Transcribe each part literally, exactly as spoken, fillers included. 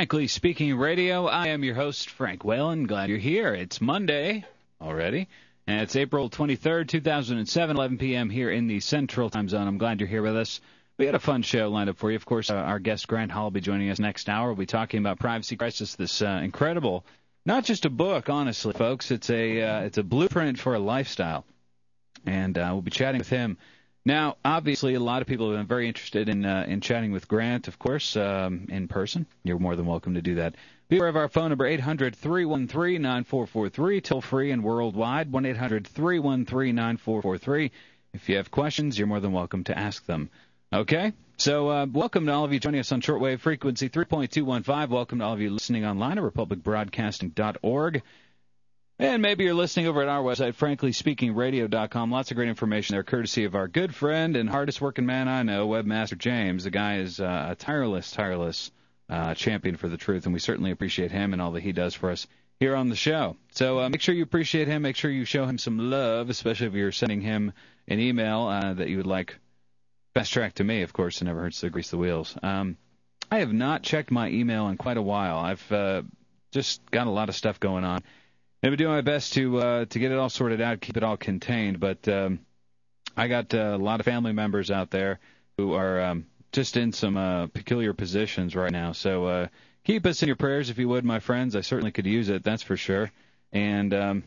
Frankly Speaking Radio. I am your host, Frank Whalen. Glad you're here. It's Monday already, and it's April twenty-third, two thousand seven, eleven p.m. here in the Central Time Zone. I'm glad you're here with us. We got a fun show lined up for you. Of course, uh, our guest Grant Hall will be joining us next hour. We'll be talking about Privacy Crisis, this uh, incredible, not just a book, honestly, folks. It's a uh, it's a blueprint for a lifestyle, and uh, we'll be chatting with him. Now, obviously, a lot of people have been very interested in uh, in chatting with Grant, of course, um, in person. You're more than welcome to do that. Be aware of our phone number, eight hundred, three one three, nine four four three, toll free and worldwide, one eight hundred, three one three, nine four four three. If you have questions, you're more than welcome to ask them. Okay? So uh, welcome to all of you joining us on shortwave frequency three point two one five. Welcome to all of you listening online at republic broadcasting dot org. And maybe you're listening over at our website, frankly speaking radio dot com. Lots of great information there, courtesy of our good friend and hardest working man I know, Webmaster James. The guy is uh, a tireless, tireless uh, champion for the truth, and we certainly appreciate him and all that he does for us here on the show. So uh, make sure you appreciate him. Make sure you show him some love, especially if you're sending him an email uh, that you would like fast track to me, of course. It never hurts to grease the wheels. Um, I have not checked my email in quite a while. I've uh, just got a lot of stuff going on. I've been doing my best to uh, to get it all sorted out, keep it all contained, but um, I got uh, a lot of family members out there who are um, just in some uh, peculiar positions right now. So uh, keep us in your prayers, if you would, my friends. I certainly could use it, that's for sure. And um,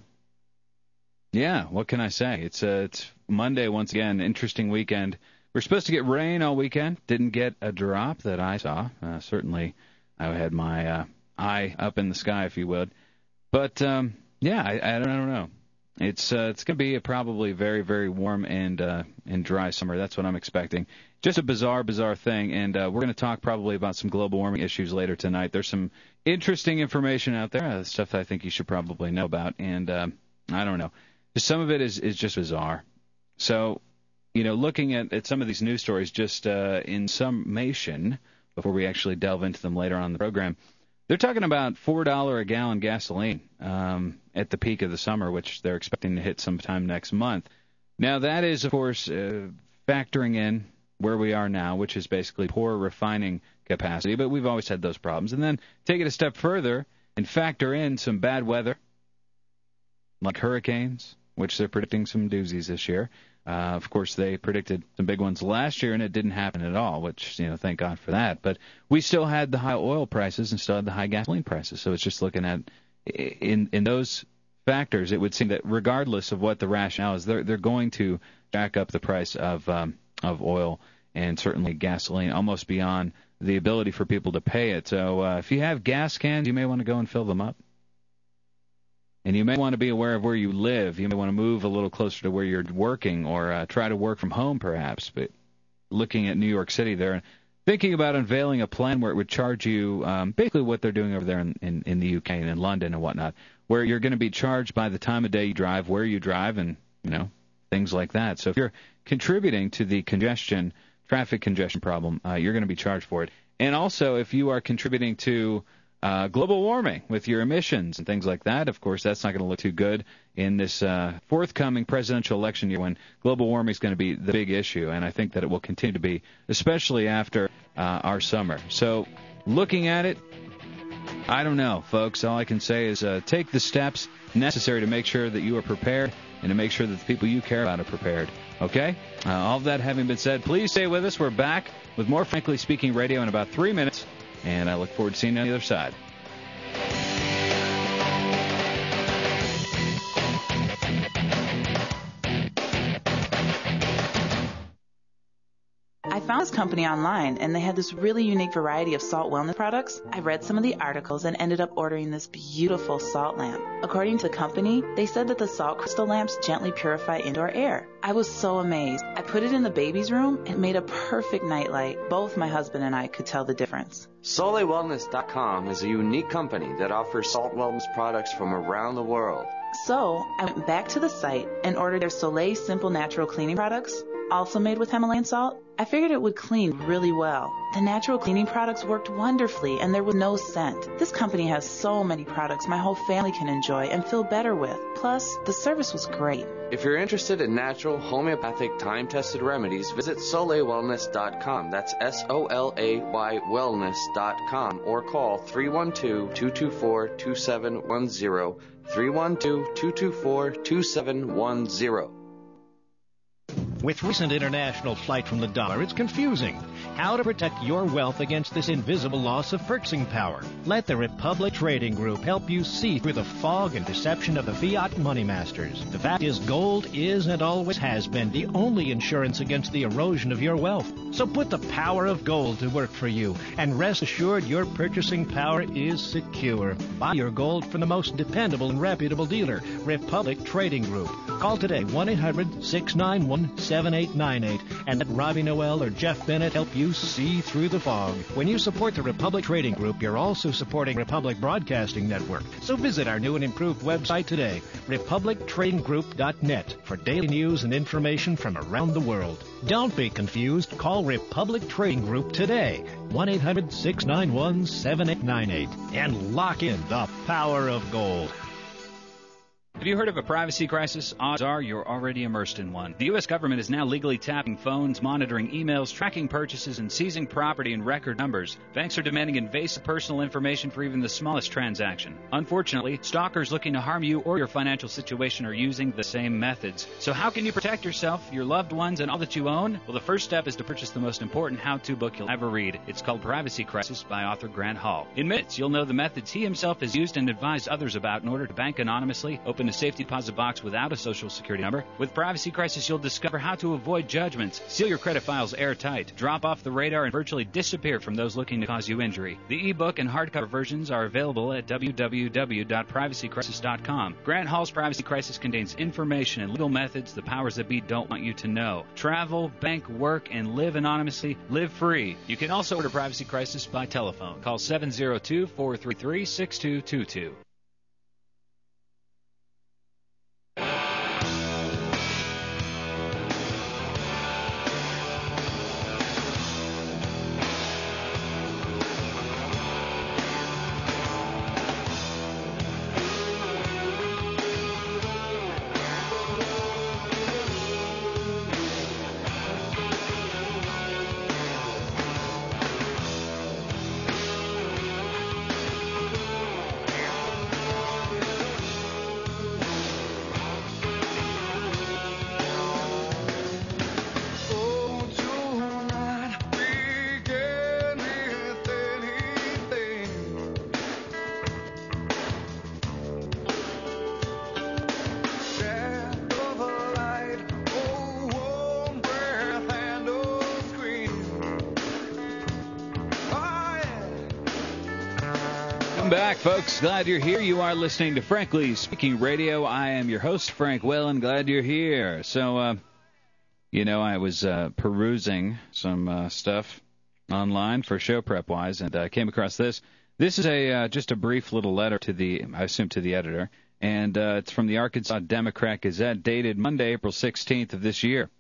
yeah, what can I say? It's uh, it's Monday once again, interesting weekend. We're supposed to get rain all weekend. Didn't get a drop that I saw. Uh, certainly, I had my uh, eye up in the sky, if you would. But um, yeah, I, I, don't, I don't know. It's uh, it's going to be a probably very, very warm and uh, and dry summer. That's what I'm expecting. Just a bizarre, bizarre thing. And uh, we're going to talk probably about some global warming issues later tonight. There's some interesting information out there, uh, stuff that I think you should probably know about. And um, I don't know. Just some of it is, is just bizarre. So, you know, looking at, at some of these news stories just uh, in summation, before we actually delve into them later on in the program, they're talking about four dollars a gallon gasoline um, at the peak of the summer, which they're expecting to hit sometime next month. Now, that is, of course, uh, factoring in where we are now, which is basically poor refining capacity, but we've always had those problems. And then take it a step further and factor in some bad weather, like hurricanes, which they're predicting some doozies this year. Uh, of course, they predicted some big ones last year, and it didn't happen at all, which, you know, thank God for that. But we still had the high oil prices and still had the high gasoline prices. So it's just looking at, in in those factors, it would seem that regardless of what the rationale is, they're, they're going to jack up the price of um, of oil and certainly gasoline almost beyond the ability for people to pay it. So uh, if you have gas cans, you may want to go and fill them up. And you may want to be aware of where you live. You may want to move a little closer to where you're working or uh, try to work from home perhaps. But looking at New York City there, thinking about unveiling a plan where it would charge you um, basically what they're doing over there in, in, in the U K and in London and whatnot, where you're going to be charged by the time of day you drive, where you drive, and, you know, things like that. So if you're contributing to the congestion, traffic congestion problem, uh, you're going to be charged for it. And also if you are contributing to Uh, global warming with your emissions and things like that. Of course, that's not going to look too good in this uh, forthcoming presidential election year when global warming is going to be the big issue, and I think that it will continue to be, especially after uh, our summer. So looking at it, I don't know, folks. All I can say is uh, take the steps necessary to make sure that you are prepared and to make sure that the people you care about are prepared. Okay? Uh, all of that having been said, please stay with us. We're back with more Frankly Speaking Radio in about three minutes. And I look forward to seeing you on the other side. I found this company online, and they had this really unique variety of salt wellness products. I read some of the articles and ended up ordering this beautiful salt lamp. According to the company, they said that the salt crystal lamps gently purify indoor air. I was so amazed. I put it in the baby's room and it made a perfect nightlight. Both my husband and I could tell the difference. Soleil Wellness dot com is a unique company that offers salt wellness products from around the world. So I went back to the site and ordered their Soleil Simple Natural Cleaning products, also made with Himalayan salt. I figured it would clean really well. The natural cleaning products worked wonderfully, and there was no scent. This company has so many products my whole family can enjoy and feel better with. Plus, the service was great. If you're interested in natural, homeopathic, time-tested remedies, visit solay wellness dot com. That's S O L A Y wellness dot com, or call three one two, two two four, two seven one zero, three one two, two two four, two seven one zero. With recent international flight from the dollar, it's confusing. How to protect your wealth against this invisible loss of purchasing power. Let the Republic Trading Group help you see through the fog and deception of the fiat money masters. The fact is, gold is and always has been the only insurance against the erosion of your wealth. So put the power of gold to work for you, and rest assured your purchasing power is secure. Buy your gold from the most dependable and reputable dealer, Republic Trading Group. Call today, one eight hundred, six nine one, seven eight nine eight, and let Robbie Noel or Jeff Bennett help you see through the fog. When you support the Republic Trading Group, you're also supporting Republic Broadcasting Network. So visit our new and improved website today, republic trading group dot net, for daily news and information from around the world. Don't be confused. Call Republic Trading Group today, one eight hundred, six nine one, seven eight nine eight, and lock in the power of gold. Have you heard of a privacy crisis? Odds are you're already immersed in one. The U S government is now legally tapping phones, monitoring emails, tracking purchases, and seizing property in record numbers. Banks are demanding invasive personal information for even the smallest transaction. Unfortunately, stalkers looking to harm you or your financial situation are using the same methods. So how can you protect yourself, your loved ones, and all that you own? Well, the first step is to purchase the most important how-to book you'll ever read. It's called Privacy Crisis by author Grant Hall. In minutes, you'll know the methods he himself has used and advised others about in order to bank anonymously, open a safety deposit box without a social security number. With Privacy Crisis, you'll discover how to avoid judgments, seal your credit files airtight, drop off the radar, and virtually disappear from those looking to cause you injury. The ebook and hardcover versions are available at w w w dot privacy crisis dot com. Grant Hall's Privacy Crisis contains information and legal methods the powers that be don't want you to know. Travel, bank, work, and live anonymously. Live free. You can also order Privacy Crisis by telephone. Call seven zero two, four three three, six two two two. Back, folks. Glad you're here. You are listening to Frankly Speaking Radio. I am your host, Frank Whalen. Glad you're here. So, uh, you know, I was uh, perusing some uh, stuff online for show prep wise, and I uh, came across this. This is a uh, just a brief little letter to the, I assume, to the editor, and uh, it's from the Arkansas Democrat Gazette, dated Monday, April sixteenth of this year.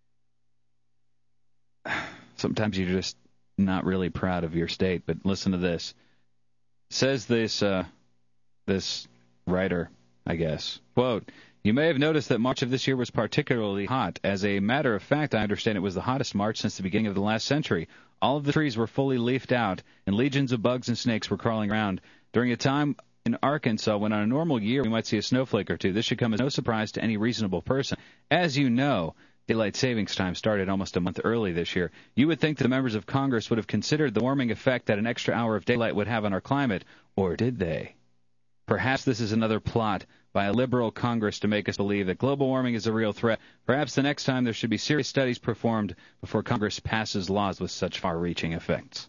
Sometimes you're just not really proud of your state, but listen to this. Says this uh, this writer, I guess, quote, "You may have noticed that March of this year was particularly hot. As a matter of fact, I understand it was the hottest March since the beginning of the last century. All of the trees were fully leafed out, and legions of bugs and snakes were crawling around. During a time in Arkansas when on a normal year we might see a snowflake or two, this should come as no surprise to any reasonable person. As you know, daylight savings time started almost a month early this year. You would think that the members of Congress would have considered the warming effect that an extra hour of daylight would have on our climate, or did they? Perhaps this is another plot by a liberal Congress to make us believe that global warming is a real threat. Perhaps the next time there should be serious studies performed before Congress passes laws with such far-reaching effects."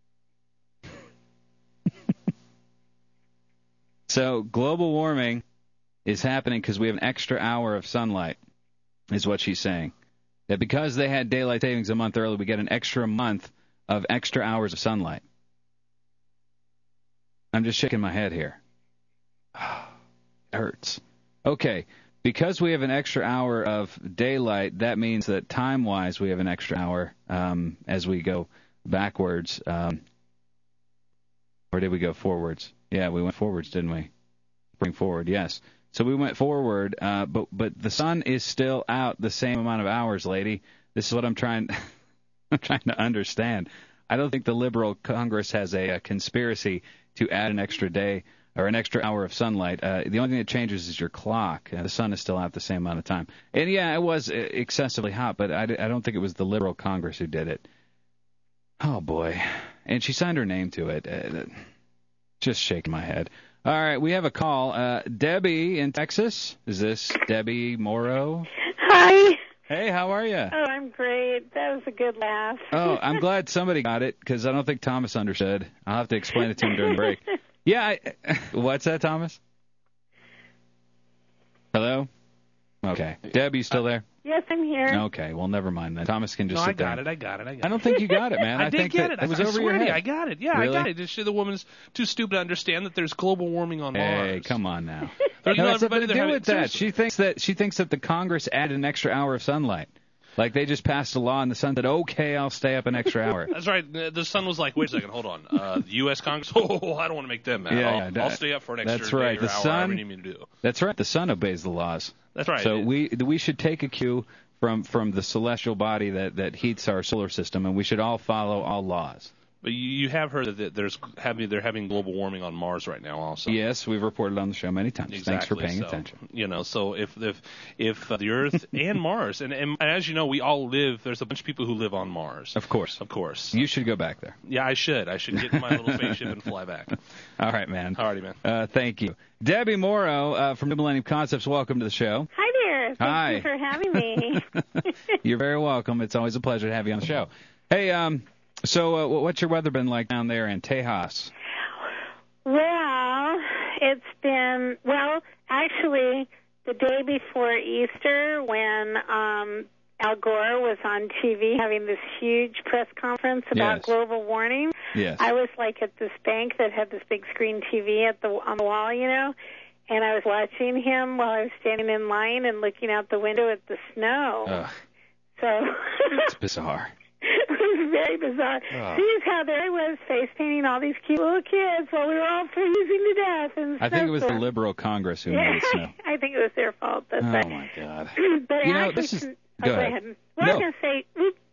So global warming is happening because we have an extra hour of sunlight, is what she's saying. That because they had daylight savings a month early, we get an extra month of extra hours of sunlight. I'm just shaking my head here. It hurts. Okay, because we have an extra hour of daylight, that means that time-wise we have an extra hour um, as we go backwards. Um, or did we go forwards? Yeah, we went forwards, didn't we? Bring forward, yes. So we went forward, uh, but but the sun is still out the same amount of hours, lady. This is what I'm trying I'm trying to understand. I don't think the liberal Congress has a, a conspiracy to add an extra day or an extra hour of sunlight. Uh, the only thing that changes is your clock. Uh, the sun is still out the same amount of time. And, yeah, it was excessively hot, but I, I don't think it was the liberal Congress who did it. Oh, boy. And she signed her name to it. Uh, just shaking my head. All right, we have a call. Uh, Debbie in Texas. Is this Debbie Morrow? Hi. Hey, how are you? Oh, I'm great. That was a good laugh. Oh, I'm glad somebody got it, because I don't think Thomas understood. I'll have to explain it to him during the break. Yeah, I, what's that, Thomas? Hello? Okay. Deb, you still there? Yes, I'm here. Okay, well, never mind then. Thomas can just no, sit I got down. it, I got it, I got it. I don't think you got it, man. I, I did think get that it. It was I over swear your to head. you, I got it. Yeah, Really? I got it. It's, the woman's too stupid to understand that there's global warming on Mars. Hey, come on now. You No, know, it's nothing everybody to they're do having- with that. seriously. She thinks that she thinks that the Congress added an extra hour of sunlight. Like they just passed a law and the sun said, okay, I'll stay up an extra hour. That's right. The the sun was like, wait a second, hold on. Uh, the U S Congress, oh, I don't want to make them mad. Yeah, I'll, yeah, I'll stay up for an extra that's right. day or The hour, sun- whatever you need me to do. That's right. The sun obeys the laws. That's right. So we we should take a cue from from the celestial body that, that heats our solar system, and we should all follow all laws. But you, you have heard that there's having they're having global warming on Mars right now, also. Yes, we've reported on the show many times. Exactly. Thanks for paying so, attention. You know, so if if if uh, the Earth and Mars, and, and as you know, we all live. There's a bunch of people who live on Mars. Of course. Of course. You should go back there. Yeah, I should. I should get in my little spaceship and fly back. All right, man. Alrighty, man. Uh, thank you. Debbie Morrow uh, from New Millennium Concepts, welcome to the show. Hi there. Thank Hi. you for having me. You're very welcome. It's always a pleasure to have you on the show. Hey, um, so uh, what's your weather been like down there in Tejas? Well, it's been, well, actually, the day before Easter when um, Al Gore was on T V having this huge press conference about Yes. global warming, Yes. I was like at this bank that had this big screen T V at the on the wall, you know, and I was watching him while I was standing in line and looking out the window at the snow. Ugh, So it's bizarre. it was very bizarre. Oh. Seeing how there I was face painting all these cute little kids while we were all freezing to death. And I think it was the snowstorm. liberal Congress who Yeah, made it snow. I think it was their fault. That's Oh, right. my God. But You know, actually, this is- oh, go go ahead. ahead. Well, No. I was going to say,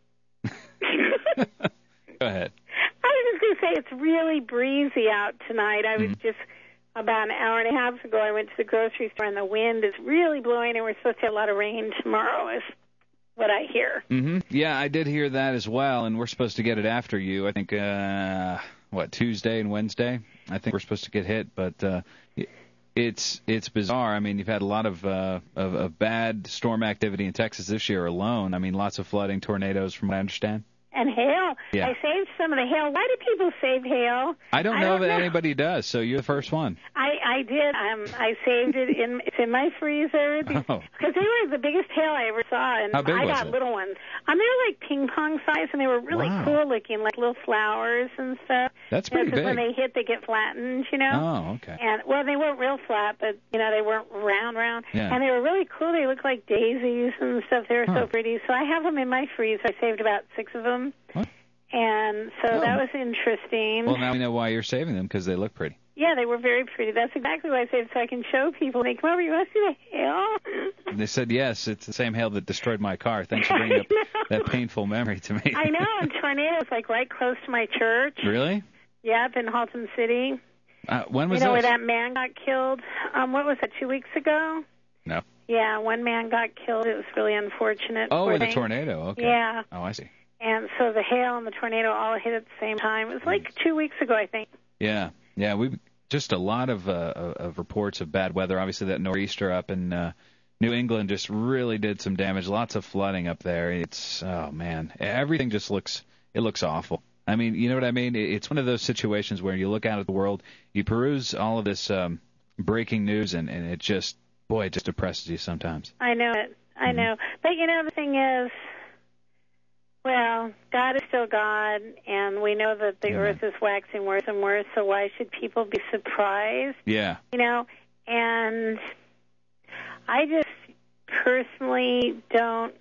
oops. Go ahead. I was just going to say it's really breezy out tonight. I was Mm-hmm. just about an hour and a half ago. I went to the grocery store and the wind is really blowing, and we're supposed to have a lot of rain tomorrow. Is what I hear. Mm-hmm. Yeah, I did hear that as well, and we're supposed to get it after you. I think, uh, what, Tuesday and Wednesday? I think we're supposed to get hit, but uh, it's it's bizarre. I mean, you've had a lot of, uh, of of bad storm activity in Texas this year alone. I mean, lots of flooding, tornadoes, from what I understand. And hail. Yeah. I saved some of the hail. Why do people save hail? I don't I know don't that know. anybody does, so you're the first one. I I did. Um, I saved it in it's in my freezer because Oh. they were the biggest hail I ever saw, and How big I was got it? little ones. Um, they were like ping pong size, and they were really Wow. cool looking, like little flowers and stuff. That's You know, pretty 'cause when big. they hit, they get flattened, you know. Oh, okay. And well, they weren't real flat, but you know, they weren't round, round. Yeah. And they were really cool. They looked like daisies and stuff. They were Huh. so pretty. So I have them in my freezer. I saved about six of them. What? And so Oh. that was interesting. Well, now we know why you're saving them, because they look pretty. Yeah, they were very pretty. That's exactly why I saved, so I can show people. They come over, you want to see the hail? And they said, yes, it's the same hail that destroyed my car. Thanks for bringing up I know. that painful memory to me. I know, and tornadoes, like right close to my church. Really? Yeah, up in Halton City. Uh, when You was know this? where that man got killed? Um, what was that, two weeks ago? No. Yeah, one man got killed. It was really unfortunate. Oh, Poor the thing. tornado. Okay. Yeah. Oh, I see. And so the hail and the tornado all hit at the same time. It was like two weeks ago, I think. Yeah. Yeah. We just a lot of uh, of reports of bad weather. Obviously, that nor'easter up in uh, New England just really did some damage. Lots of flooding up there. It's oh man, everything just looks it looks awful. I mean, you know what I mean? It's one of those situations where you look out at the world, you peruse all of this um, breaking news, and, and it just boy, it just depresses you sometimes. I know it. I Mm-hmm. know. But, you know, the thing is, well, God is still God, and we know that the Amen. earth is waxing worse and worse, so why should people be surprised? Yeah. You know, and I just personally don't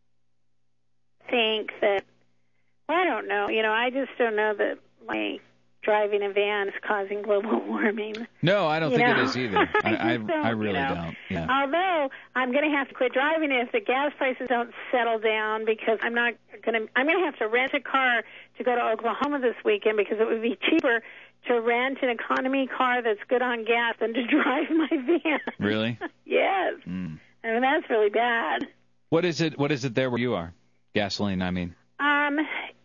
think that, well, I don't know. You know, I just don't know that my driving a van is causing global warming. No, I don't you think know? it is either. I, I, I really you know? don't. Yeah. Although I'm going to have to quit driving it if the gas prices don't settle down, because I'm not going to. I'm going to have to rent a car to go to Oklahoma this weekend, because it would be cheaper to rent an economy car that's good on gas than to drive my van. Really? Yes. Mm. I mean, that's really bad. What is it? What is it there where you are? Gasoline, I mean. Um,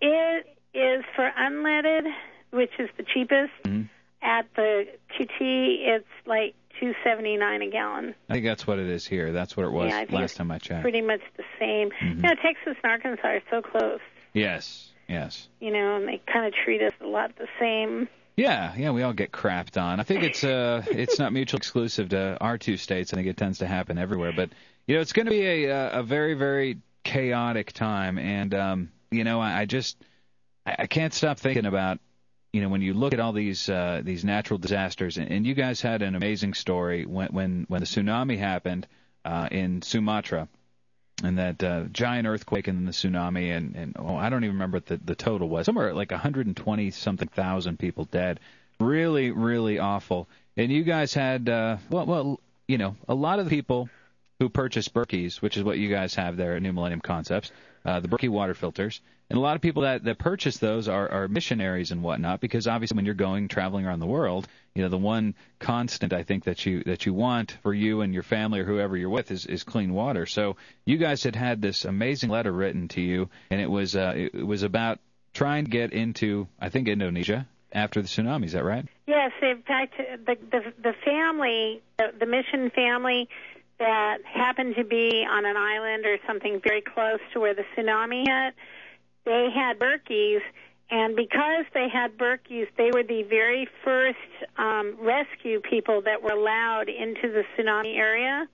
it is for unleaded, which is the cheapest. Mm-hmm. At the Q T, it's like two seventy-nine a gallon. I think that's what it is here. That's what it was yeah, I think last it's time I checked. Pretty much the same. Mm-hmm. You know, Texas and Arkansas are so close. Yes, yes. You know, and they kind of treat us a lot the same. Yeah, yeah, we all get crapped on. I think it's uh, it's not mutually exclusive to our two states. I think it tends to happen everywhere. But you know, it's going to be a a very very chaotic time, and um, you know, I, I just I, I can't stop thinking about, you know, when you look at all these uh, these natural disasters, and, and you guys had an amazing story when when when the tsunami happened uh, in Sumatra. And that uh, giant earthquake and then the tsunami, and, and oh, I don't even remember what the, the total was. Somewhere like one hundred twenty something thousand people dead. Really, really awful. And you guys had, uh, well, well, you know, a lot of the people who purchased Berkeys, which is what you guys have there at New Millennium Concepts, uh, the Berkey water filters. And a lot of people that, that purchase those are, are missionaries and whatnot, because obviously when you're going, traveling around the world, you know, the one constant I think that you that you want for you and your family or whoever you're with is, is clean water. So you guys had had this amazing letter written to you, and it was uh, it, it was about trying to get into, I think, Indonesia after the tsunami. Is that right? Yes. In fact, the the, the family, the, the mission family that happened to be on an island or something very close to where the tsunami hit, they had Berkeys, and because they had Berkeys, they were the very first um, rescue people that were allowed into the tsunami area,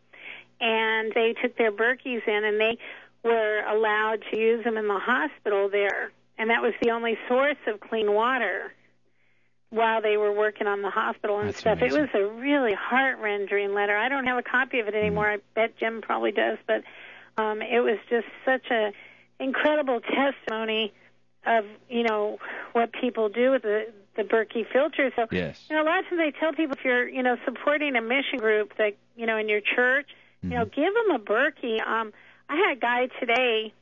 and they took their Berkeys in, and they were allowed to use them in the hospital there, and that was the only source of clean water while they were working on the hospital and That's stuff. amazing. It was a really heart-rending letter. I don't have a copy of it anymore. Mm. I bet Jim probably does, but um, it was just such a incredible testimony of, you know, what people do with the, the Berkey filter. So, yes. you know, a lot of times I tell people, if you're, you know, supporting a mission group that, you know, in your church, mm-hmm. you know, give them a Berkey. Um, I had a guy today,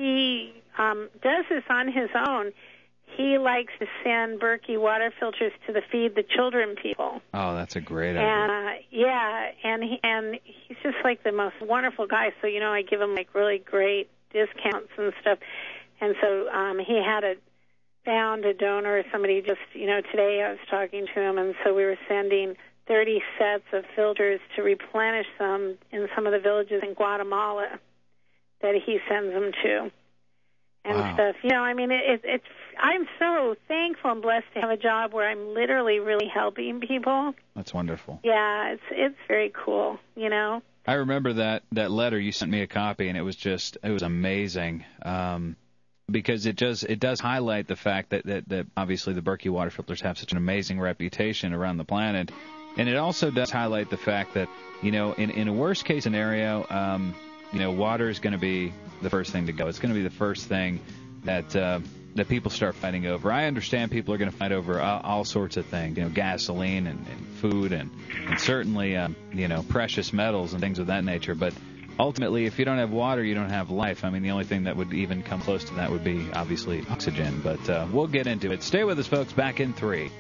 he um, does this on his own. He likes to send Berkey water filters to the Feed the Children people. Oh, that's a great idea. And uh, yeah, and he, and he's just like the most wonderful guy. So, you know, I give him like really great discounts and stuff. And so um, he had a found a donor or somebody just, you know, today I was talking to him, and so we were sending thirty sets of filters to replenish them in some of the villages in Guatemala that he sends them to. And wow. stuff, you know, I mean, it, it, it's. I'm so thankful and blessed to have a job where I'm literally really helping people. That's wonderful. Yeah, it's it's very cool, you know. I remember that that letter you sent me a copy, and it was just it was amazing, um, because it does it does highlight the fact that, that that obviously the Berkey water filters have such an amazing reputation around the planet, and it also does highlight the fact that, you know, in in a worst case scenario, um, you know, water is going to be the first thing to go. It's going to be the first thing that uh, that people start fighting over. I understand people are going to fight over all, all sorts of things, you know, gasoline and, and food and, and certainly, um, you know, precious metals and things of that nature. But ultimately, if you don't have water, you don't have life. I mean, the only thing that would even come close to that would be, obviously, oxygen. But uh, we'll get into it. Stay with us, folks. Back in three.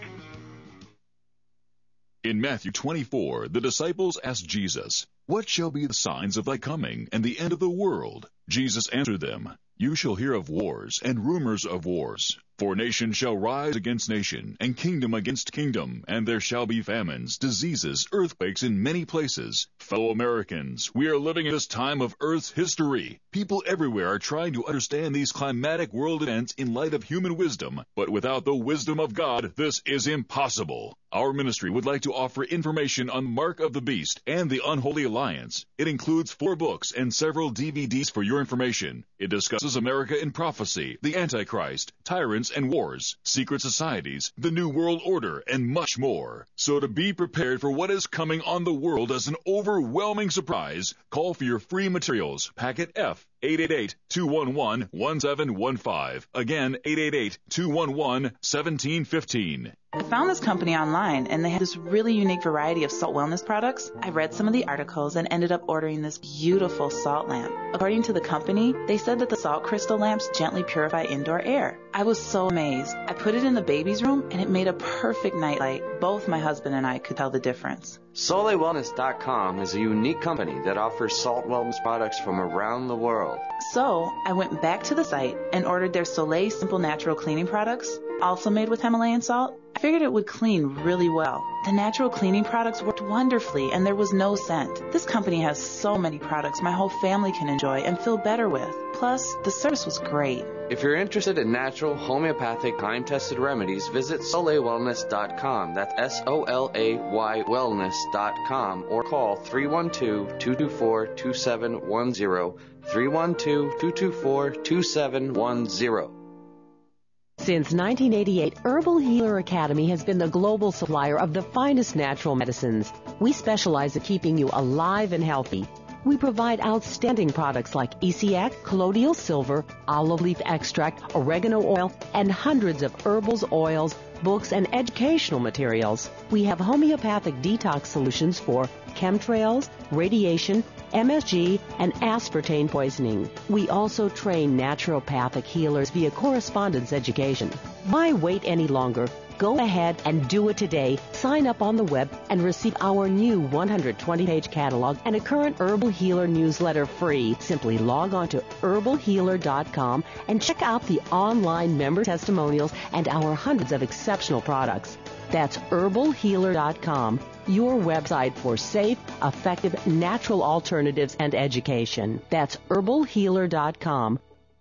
In Matthew twenty-four, the disciples asked Jesus, "What shall be the signs of thy coming and the end of the world?" Jesus answered them, "You shall hear of wars and rumors of wars. For nation shall rise against nation, and kingdom against kingdom, and there shall be famines, diseases, earthquakes in many places. Fellow Americans, we are living in this time of Earth's history. People everywhere are trying to understand these climatic world events in light of human wisdom, but without the wisdom of God, this is impossible. Our ministry would like to offer information on Mark of the Beast and the Unholy Alliance. It includes four books and several D V Ds for your information. It discusses America in prophecy, the Antichrist, tyrants, governments and wars, secret societies, the New World Order, and much more. So to be prepared for what is coming on the world as an overwhelming surprise, call for your free materials, packet F, eight eight eight, two one one, one seven one five. Again, eight eight eight, two one one, one seven one five. I found this company online, and they had this really unique variety of salt wellness products. I read some of the articles and ended up ordering this beautiful salt lamp. According to the company, they said that the salt crystal lamps gently purify indoor air. I was so amazed. I put it in the baby's room, and it made a perfect nightlight. Both my husband and I could tell the difference. Soleil Wellness dot com is a unique company that offers salt wellness products from around the world. So I went back to the site and ordered their Soleil Simple Natural Cleaning products, also made with Himalayan salt. I figured it would clean really well. The natural cleaning products worked wonderfully, and there was no scent. This company has so many products my whole family can enjoy and feel better with. Plus, the service was great. If you're interested in natural, homeopathic, time-tested remedies, visit Soleil Wellness dot com. That's S O L A Y Wellness dot com, or call three one two, two two four, two seven one zero, three one two, two two four, two seven one zero. Since nineteen eighty-eight, Herbal Healer Academy has been the global supplier of the finest natural medicines. We specialize in keeping you alive and healthy. We provide outstanding products like E C A C, colloidal silver, olive leaf extract, oregano oil, and hundreds of herbals, oils, books, and educational materials. We have homeopathic detox solutions for chemtrails, radiation, M S G, and aspartame poisoning. We also train naturopathic healers via correspondence education. Why wait any longer? Go ahead and do it today. Sign up on the web and receive our new one hundred twenty page catalog and a current Herbal Healer newsletter free. Simply log on to herbal healer dot com and check out the online member testimonials and our hundreds of exceptional products. That's herbal healer dot com, your website for safe, effective, natural alternatives and education. That's herbal healer dot com.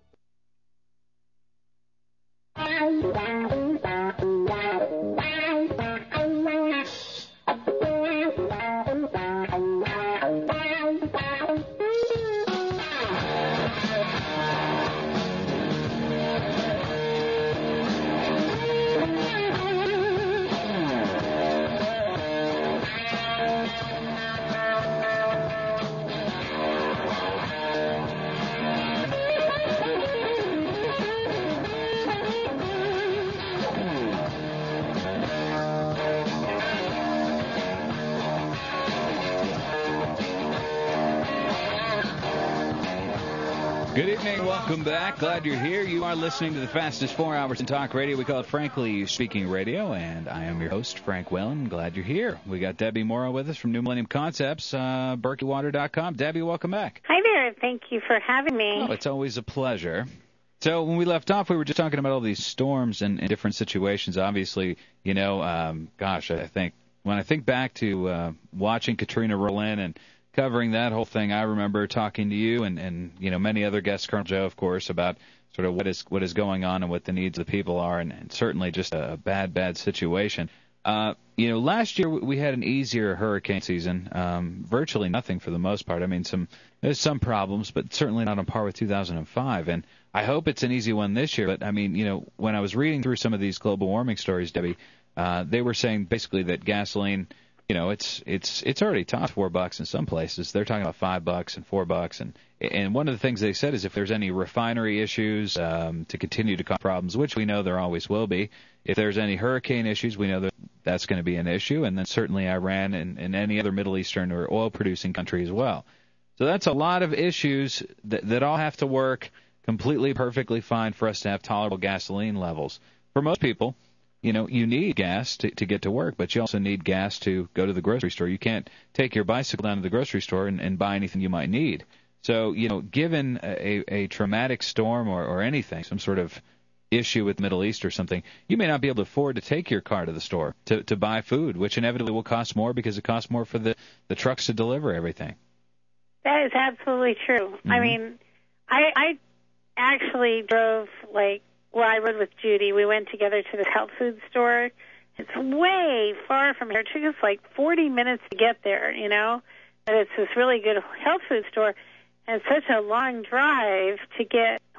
Good evening. Welcome back. Glad you're here. You are listening to the fastest four hours in talk radio. We call it Frankly Speaking Radio, and I am your host, Frank Whalen. Glad you're here. We got Debbie Morrow with us from New Millennium Concepts, uh, Berkey Water dot com. Debbie, welcome back. Hi there. Thank you for having me. Oh, it's always a pleasure. So when we left off, we were just talking about all these storms and, and different situations. Obviously, you know, um, gosh, I think when I think back to uh, watching Katrina roll in and covering that whole thing, I remember talking to you and, and you know many other guests, Colonel Joe, of course, about sort of what is what is going on and what the needs of the people are, and, and certainly just a bad, bad situation. Uh, you know, last year we had an easier hurricane season, um, virtually nothing for the most part. I mean, some there's some problems, but certainly not on par with two thousand five. And I hope it's an easy one this year. But I mean, you know, when I was reading through some of these global warming stories, Debbie, uh, they were saying basically that gasoline, you know, it's it's it's already topped four bucks in some places. They're talking about five bucks and four bucks, and and one of the things they said is if there's any refinery issues um, to continue to cause problems, which we know there always will be. If there's any hurricane issues, we know that that's going to be an issue, and then certainly Iran and, and any other Middle Eastern or oil-producing country as well. So that's a lot of issues that that all have to work completely perfectly fine for us to have tolerable gasoline levels. For most people, you know, you need gas to, to get to work, but you also need gas to go to the grocery store. You can't take your bicycle down to the grocery store and, and buy anything you might need. So, you know, given a, a traumatic storm or, or anything, some sort of issue with the Middle East or something, you may not be able to afford to take your car to the store to, to buy food, which inevitably will cost more because it costs more for the, the trucks to deliver everything. That is absolutely true. Mm-hmm. I mean, I, I actually drove, like, well, I rode with Judy. We went together to the health food store. It's way far from here. It took us like forty minutes to get there, you know. But it's this really good health food store. And it's such a long drive to get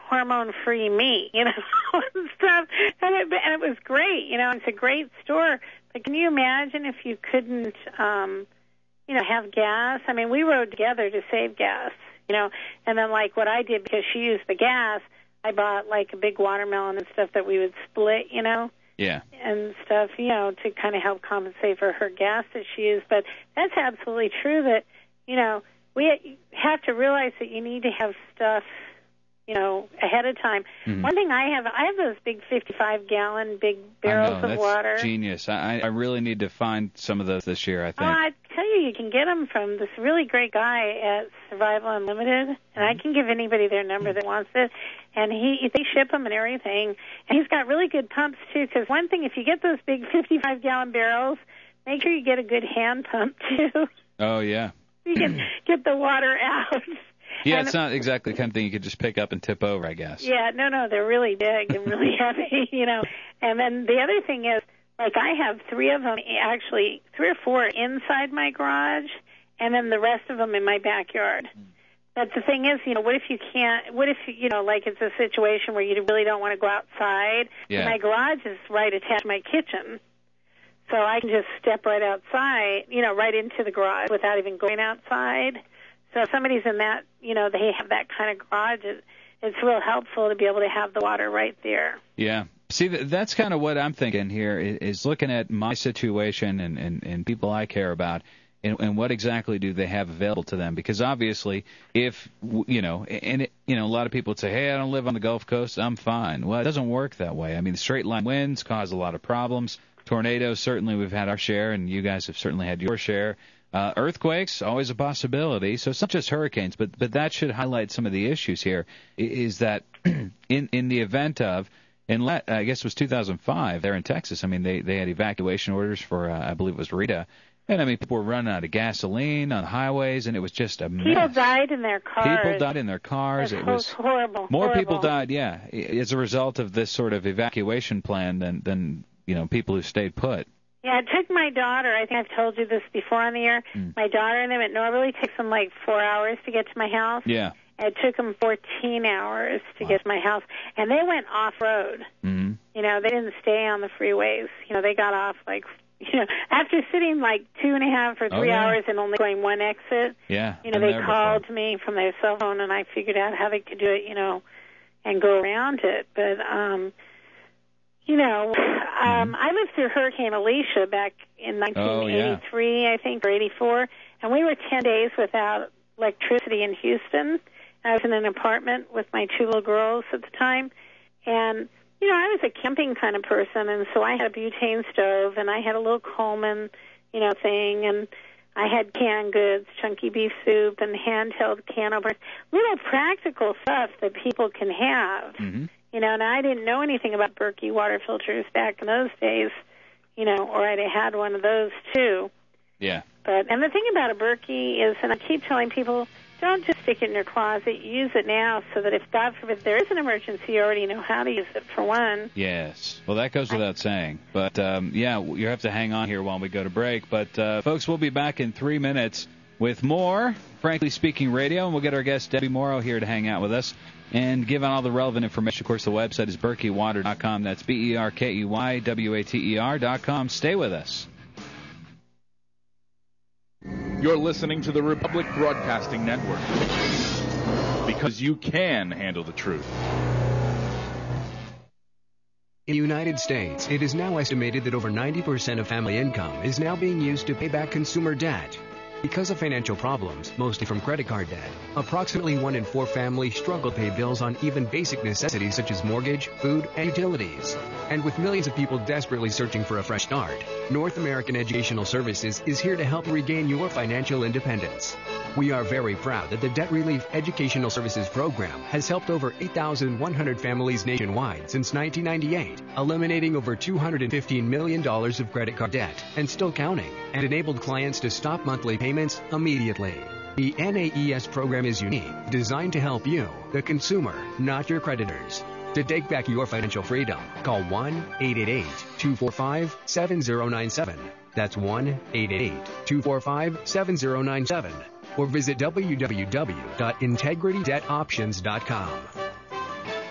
hormone-free meat, you know, and stuff. And it, and it was great, you know. It's a great store. But can you imagine if you couldn't, um, you know, have gas? I mean, we rode together to save gas, you know. And then, like, what I did, because she used the gas, I bought, like, a big watermelon and stuff that we would split, you know. Yeah. And stuff, you know, to kind of help compensate for her gas that she used. But that's absolutely true that, you know, we have to realize that you need to have stuff, you know, ahead of time. Mm-hmm. One thing I have, I have those big fifty-five gallon big barrels I know, of that's water. Genius. I, I really need to find some of those this year, I think. Oh, I tell you, you can get them from this really great guy at Survival Unlimited, and mm-hmm. I can give anybody their number that wants it. And he, they ship them and everything. And he's got really good pumps too. Because one thing, if you get those big fifty-five gallon barrels, make sure you get a good hand pump too. Oh yeah. You can get the water out. Yeah, and it's not exactly the kind of thing you could just pick up and tip over, I guess. Yeah, no, no, they're really big and really heavy, you know. And then the other thing is, like, I have three of them, actually, three or four inside my garage, and then the rest of them in my backyard. But the thing is, you know, what if you can't, what if, you know, like it's a situation where you really don't want to go outside? Yeah. My garage is right attached to my kitchen. So I can just step right outside, you know, right into the garage without even going outside. So if somebody's in that, you know, they have that kind of garage, it, it's real helpful to be able to have the water right there. Yeah. See, that's kind of what I'm thinking here is looking at my situation and, and, and people I care about and, and what exactly do they have available to them. Because obviously if, you know, and, it, you know, a lot of people would say, hey, I don't live on the Gulf Coast, I'm fine. Well, it doesn't work that way. I mean, the straight line winds cause a lot of problems. Tornadoes, certainly we've had our share, and you guys have certainly had your share. Uh, earthquakes, always a possibility. So it's not just hurricanes, but but that should highlight some of the issues here, is that in in the event of, in I guess it was two thousand five there in Texas, I mean, they, they had evacuation orders for, uh, I believe it was Rita. And, I mean, people were running out of gasoline on highways, and it was just a mess. People died in their cars. People died in their cars. That it was horrible. More horrible. people died, yeah, as a result of this sort of evacuation plan than, than you know, people who stayed put. Yeah, it took my daughter, I think I've told you this before on the air, mm. my daughter and them, it normally takes them like four hours to get to my house. Yeah. It took them fourteen hours to wow. get to my house, and they went off-road. Mm-hmm. You know, they didn't stay on the freeways. You know, they got off like, you know, after sitting like two and a half or three oh, yeah. hours and only going one exit. Yeah. You know, they called before. me from their cell phone, and I figured out how they could do it, you know, and go around it. But, um... You know, um, mm-hmm. I lived through Hurricane Alicia back in nineteen eighty-three, oh, yeah. I think, or eighty-four, and we were ten days without electricity in Houston. I was in an apartment with my two little girls at the time, and, you know, I was a camping kind of person, and so I had a butane stove, and I had a little Coleman, you know, thing, and I had canned goods, chunky beef soup, and handheld can openers, little practical stuff that people can have. Mm-hmm. You know, and I didn't know anything about Berkey water filters back in those days, you know, or I'd have had one of those too. Yeah. But and the thing about a Berkey is, and I keep telling people, don't just stick it in your closet. Use it now so that if, God forbid, there is an emergency, you already know how to use it, for one. Yes. Well, that goes without I, saying. But, um, yeah, you have to hang on here while we go to break. But, uh, folks, we'll be back in three minutes with more Frankly Speaking Radio, and we'll get our guest Debbie Morrow here to hang out with us and give out all the relevant information. Of course, the website is berkey water dot com. That's B E R K E Y W A T E R dot com. Stay with us. You're listening to the Republic Broadcasting Network, because you can handle the truth. In the United States, it is now estimated that over ninety percent of family income is now being used to pay back consumer debt. Because of financial problems, mostly from credit card debt, approximately one in four families struggle to pay bills on even basic necessities such as mortgage, food, and utilities. And with millions of people desperately searching for a fresh start, North American Educational Services is here to help regain your financial independence. We are very proud that the Debt Relief Educational Services Program has helped over eight thousand one hundred families nationwide since nineteen ninety-eight, eliminating over two hundred fifteen million dollars of credit card debt, and still counting, and enabled clients to stop monthly payments immediately. The N A E S program is unique, designed to help you, the consumer, not your creditors. To take back your financial freedom, call one eight eight eight, two four five, seven zero nine seven. That's one eight eight eight, two four five, seven zero nine seven. Or visit w w w dot integrity debt options dot com.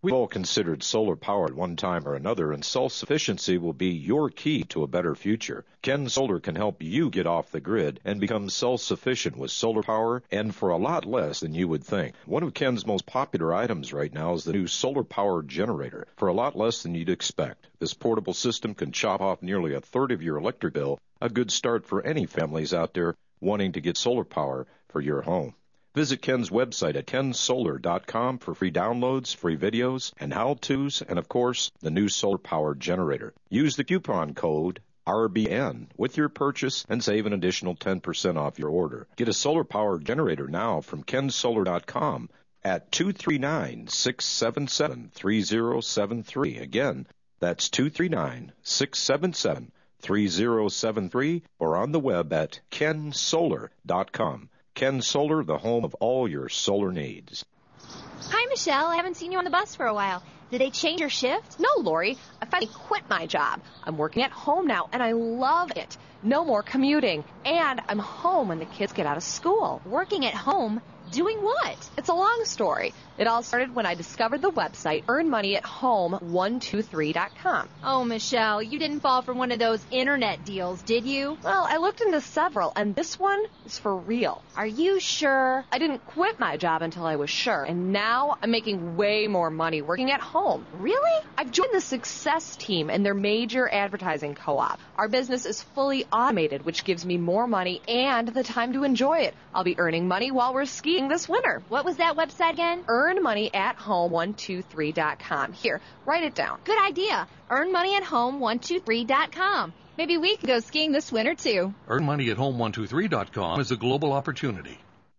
We've all considered solar power at one time or another, and self-sufficiency will be your key to a better future. Ken Solar can help you get off the grid and become self-sufficient with solar power, and for a lot less than you would think. One of Ken's most popular items right now is the new solar power generator, for a lot less than you'd expect. This portable system can chop off nearly a third of your electric bill, a good start for any families out there wanting to get solar power for your home. Visit Ken's website at ken solar dot com for free downloads, free videos, and how-tos, and of course, the new solar power generator. Use the coupon code R B N with your purchase and save an additional ten percent off your order. Get a solar power generator now from ken solar dot com at two three nine, six seven seven, three zero seven three. Again, that's two three nine, six seven seven, three zero seven three, or on the web at ken solar dot com. Ken Solar, the home of all your solar needs. Hi, Michelle. I haven't seen you on the bus for a while. Did they change your shift? No, Lori. I finally quit my job. I'm working at home now, and I love it. No more commuting. And I'm home when the kids get out of school. Working at home? Doing what? It's a long story. It all started when I discovered the website earn money at home one two three dot com. Oh, Michelle, you didn't fall for one of those internet deals, did you? Well, I looked into several, and this one is for real. Are you sure? I didn't quit my job until I was sure, and now I'm making way more money working at home. Really? I've joined the Success Team in their major advertising co-op. Our business is fully automated, which gives me more money and the time to enjoy it. I'll be earning money while we're skiing this winter. What was that website again? earn money at home one two three dot com. Here, write it down. Good idea. earn money at home one two three dot com. Maybe we can go skiing this winter, too. earn money at home one two three dot com is a global opportunity.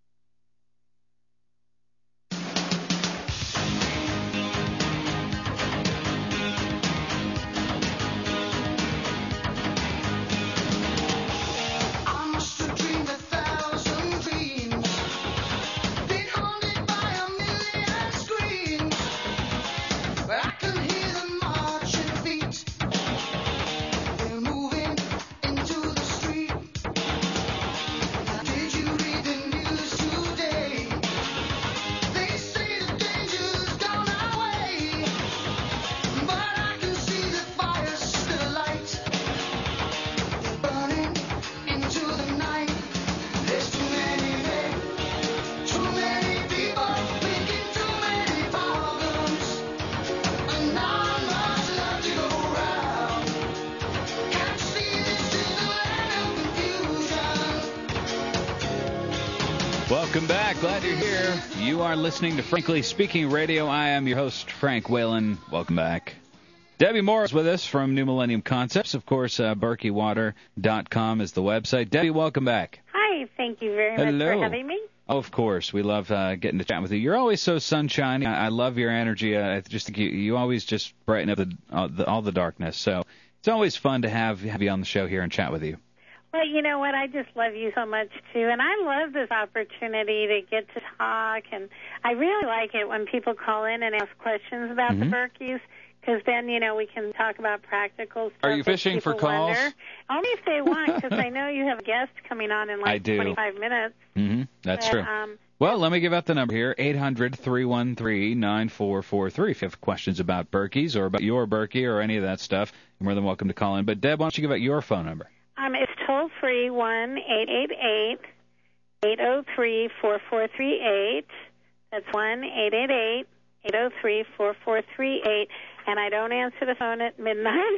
Welcome back. Glad you're here. You are listening to Frankly Speaking Radio. I am your host, Frank Whalen. Welcome back. Debbie Moore is with us from New Millennium Concepts. Of course, uh, berkey water dot com is the website. Debbie, welcome back. Hi. Thank you very Hello. much for having me. Oh, of course. We love uh, getting to chat with you. You're always so sunshiny. I, I love your energy. I just think you, you always just brighten up the, uh, the, all the darkness. So it's always fun to have, have you on the show here and chat with you. Well, you know what? I just love you so much, too. And I love this opportunity to get to talk. And I really like it when people call in and ask questions about mm-hmm. the Berkeys, because then, you know, we can talk about practical stuff. Are you fishing for calls? Wonder. Only if they want, because I know you have a guest coming on in like I do. twenty-five minutes. Mm-hmm. That's but, true. Um, well, let me give out the number here, eight hundred, three one three, nine four four three. If you have questions about Berkeys or about your Berkey or any of that stuff, you're more than welcome to call in. But, Deb, why don't you give out your phone number? Um, it's toll-free, one eight eight eight, eight oh three, four four three eight. That's one eight eight eight, eight oh three, four four three eight. And I don't answer the phone at midnight.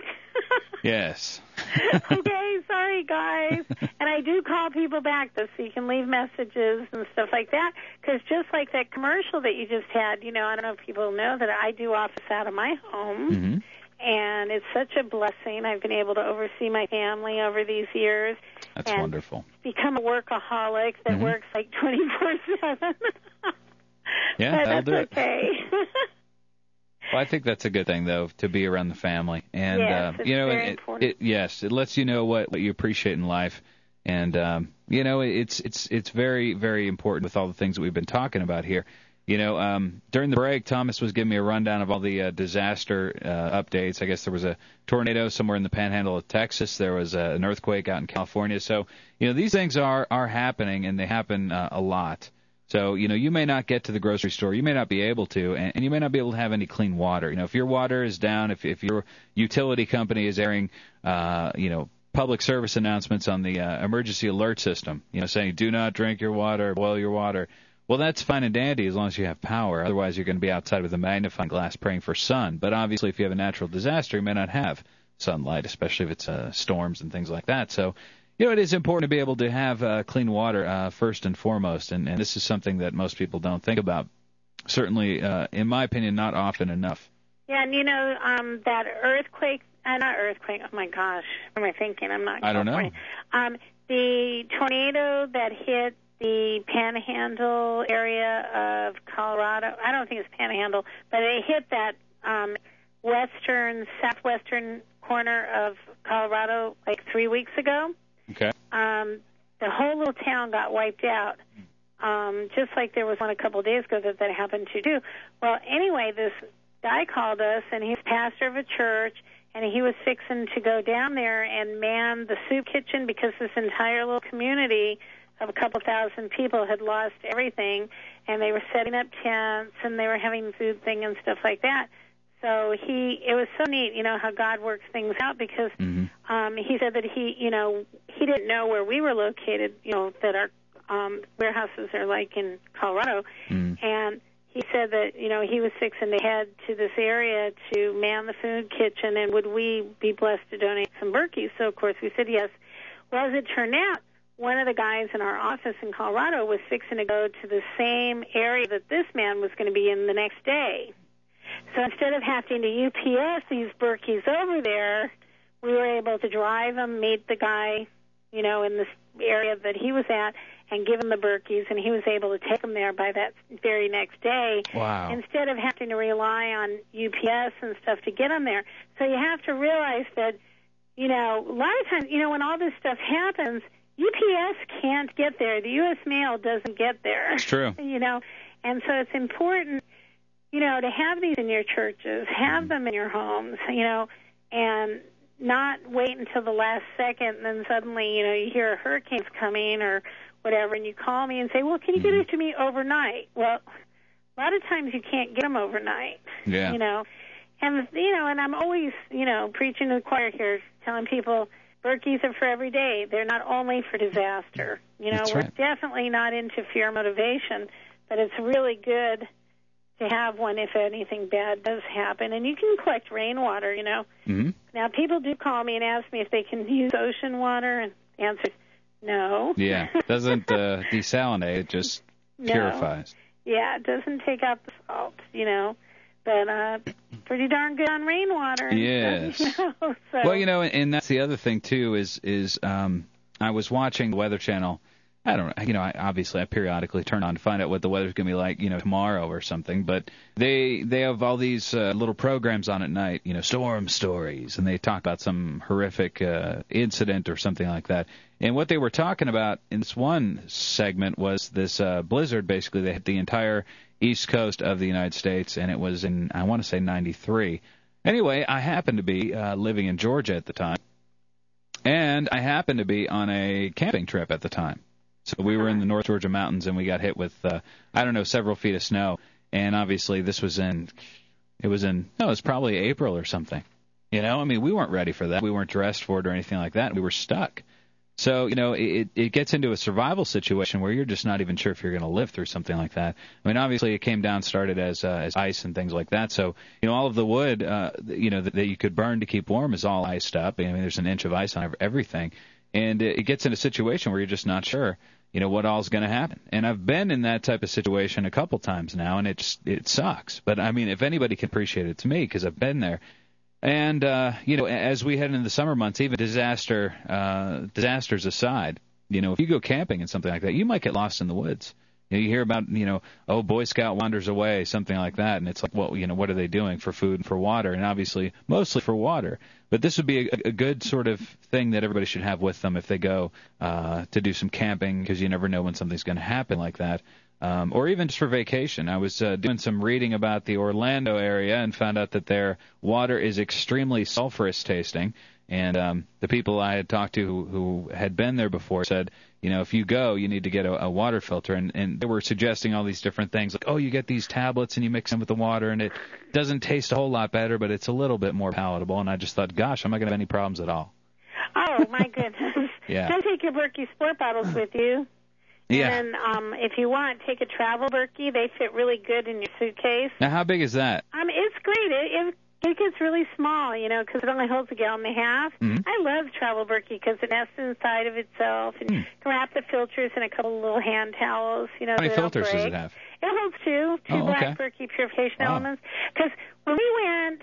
Yes. Okay, sorry, guys. And I do call people back, though, so you can leave messages and stuff like that. Because just like that commercial that you just had, you know, I don't know if people know that I do office out of my home. Mm-hmm. And it's such a blessing. I've been able to oversee my family over these years. That's and wonderful. Become a workaholic that mm-hmm. works like twenty-four seven. Yeah, but that'll that's do it. Okay. Well, I think that's a good thing, though, to be around the family. And, yes, uh, it's you know, very it, important. It, yes, it lets you know what, what you appreciate in life. And, um, you know, it's it's it's very, very important with all the things that we've been talking about here. You know, um, during the break, Thomas was giving me a rundown of all the uh, disaster uh, updates. I guess there was a tornado somewhere in the panhandle of Texas. There was uh, an earthquake out in California. So, you know, these things are, are happening, and they happen uh, a lot. So, you know, you may not get to the grocery store, you may not be able to, and, and you may not be able to have any clean water. You know, if your water is down, if if your utility company is airing, uh, you know, public service announcements on the uh, emergency alert system, you know, saying do not drink your water, boil your water. Well, that's fine and dandy as long as you have power. Otherwise, you're going to be outside with a magnifying glass praying for sun. But obviously, if you have a natural disaster, you may not have sunlight, especially if it's uh, storms and things like that. So, you know, it is important to be able to have uh, clean water uh, first and foremost, and, and this is something that most people don't think about. Certainly, uh, in my opinion, not often enough. Yeah, and you know, um, that earthquake, uh, not earthquake, oh my gosh, what am I thinking? I'm not I don't know. Um, the tornado that hit the Panhandle area of Colorado, I don't think it's Panhandle, but it hit that um, western, southwestern corner of Colorado like three weeks ago. Okay. Um, the whole little town got wiped out, um, just like there was one a couple of days ago that that happened to do. Well, anyway, this guy called us, and he's pastor of a church, and he was fixing to go down there and man the soup kitchen because this entire little community of a couple thousand people had lost everything, and they were setting up tents, and they were having food thing and stuff like that. So he, it was so neat, you know, how God works things out because mm-hmm. um, he said that he, you know, he didn't know where we were located, you know, that our um, warehouses are like in Colorado, mm. and he said that, you know, he was fixing to head to this area to man the food kitchen, and would we be blessed to donate some Berkeys? So, of course, we said yes. Well, as it turned out, one of the guys in our office in Colorado was fixing to go to the same area that this man was going to be in the next day. So instead of having to U P S these Berkeys over there, we were able to drive them, meet the guy, you know, in this area that he was at, and give him the Berkeys, and he was able to take them there by that very next day. Wow. Instead of having to rely on U P S and stuff to get them there. So you have to realize that, you know, a lot of times, you know, when all this stuff happens, U P S can't get there. The U S mail doesn't get there. It's true. You know, and so it's important, you know, to have these in your churches, have mm. them in your homes, you know, and not wait until the last second and then suddenly, you know, you hear a hurricane's coming or whatever, and you call me and say, well, can you mm. get it to me overnight? Well, a lot of times you can't get them overnight, yeah. you know. And, you know, and I'm always, you know, preaching to the choir here, telling people, Berkeys are for every day. They're not only for disaster. You know, That's we're right. definitely not into fear motivation, but it's really good to have one if anything bad does happen. And you can collect rainwater, you know. Mm-hmm. Now, people do call me and ask me if they can use ocean water, and the answer is no. Yeah, it doesn't uh, desalinate, it just no. purifies. Yeah, it doesn't take out the salt, you know. But uh, pretty darn good on rainwater. And yes. stuff, you know, so. Well, you know, and that's the other thing too is is um, I was watching the Weather Channel. I don't know, you know, I, obviously I periodically turn on to find out what the weather's going to be like, you know, tomorrow or something. But they they have all these uh, little programs on at night, you know, storm stories, and they talk about some horrific uh, incident or something like that. And what they were talking about in this one segment was this uh, blizzard, basically, that hit the entire east coast of the United States, and it was in, I want to say, ninety-three. Anyway, I happened to be uh, living in Georgia at the time, and I happened to be on a camping trip at the time. So we were in the North Georgia mountains, and we got hit with, uh, I don't know, several feet of snow. And obviously this was in, it was in, no, it was probably April or something. You know, I mean, we weren't ready for that. We weren't dressed for it or anything like that. We were stuck. So, you know, it, it gets into a survival situation where you're just not even sure if you're going to live through something like that. I mean, obviously it came down, started as uh, as ice and things like that. So, you know, all of the wood, uh, you know, that, that you could burn to keep warm is all iced up. I mean, there's an inch of ice on everything. And it gets in a situation where you're just not sure, you know, what all's going to happen. And I've been in that type of situation a couple times now, and it just, it sucks. But, I mean, if anybody can appreciate it, it's me, because I've been there. And, uh, you know, as we head into the summer months, even disaster uh, disasters aside, you know, if you go camping and something like that, you might get lost in the woods. You know, you hear about, you know, oh, Boy Scout wanders away, something like that, and it's like, well, you know, what are they doing for food and for water? And obviously, mostly for water. But this would be a, a good sort of thing that everybody should have with them if they go uh, to do some camping, because you never know when something's going to happen like that. Um, or even just for vacation. I was uh, doing some reading about the Orlando area and found out that their water is extremely sulfurous tasting. And um, the people I had talked to who, who had been there before said, you know, if you go, you need to get a, a water filter. And, and they were suggesting all these different things, like, oh, you get these tablets and you mix them with the water, and it doesn't taste a whole lot better, but it's a little bit more palatable. And I just thought, gosh, I'm not going to have any problems at all. Oh, my goodness. Yeah. Don't take your Berkey Sport bottles with you. Yeah. And um, if you want, take a travel Berkey. They fit really good in your suitcase. Now, how big is that? Um, it's great. It, it It gets really small, you know, because it only holds a gallon and a half. Mm-hmm. I love Travel Berkey because it nests inside of itself, and you can wrap the filters in a couple of little hand towels, you know. How many that don't filters does break. it have? It holds two, two Oh, black okay. Berkey purification Wow. elements. Because when we went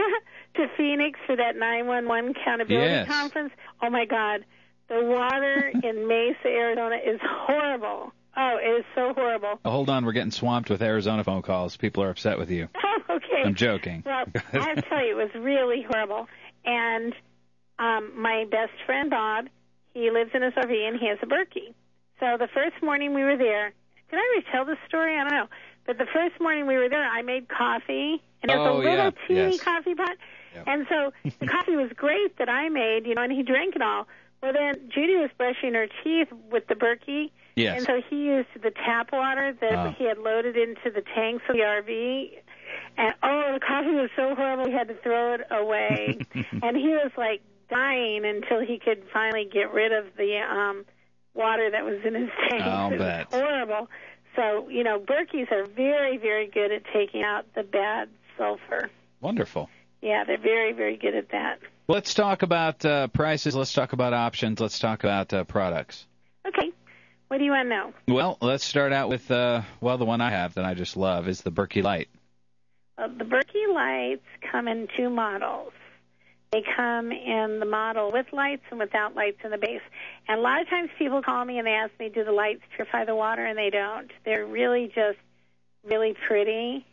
to Phoenix for that nine one one accountability Yes. conference, oh my God, the water in Mesa, Arizona is horrible. Oh, it is so horrible. Oh, hold on, we're getting swamped with Arizona phone calls. People are upset with you. Oh, okay. I'm joking. Well, I have to tell you, it was really horrible. And um, my best friend, Bob, he lives in his R V, and he has a Berkey. So the first morning we were there, did I retell this story? I don't know. But the first morning we were there, I made coffee, and it was Oh, a little yeah, teeny yes. coffee pot. Yep. And so the coffee was great that I made, you know, and he drank it all. Well, then Judy was brushing her teeth with the Berkey. Yes. And so he used the tap water that Oh. he had loaded into the tanks of the R V. And, oh, the coffee was so horrible, he had to throw it away. And he was, like, dying until he could finally get rid of the um, water that was in his tank. I'll It was bet. horrible. So, you know, Berkeys are very, very good at taking out the bad sulfur. Wonderful. Yeah, they're very, very good at that. Let's talk about uh, prices. Let's talk about options. Let's talk about uh, products. Okay. What do you want to know? Well, let's start out with, uh, well, the one I have that I just love is the Berkey Light. Uh, the Berkey lights come in two models. They come in the model with lights and without lights in the base. And a lot of times people call me and they ask me, do the lights purify the water? And they don't. They're really just really pretty.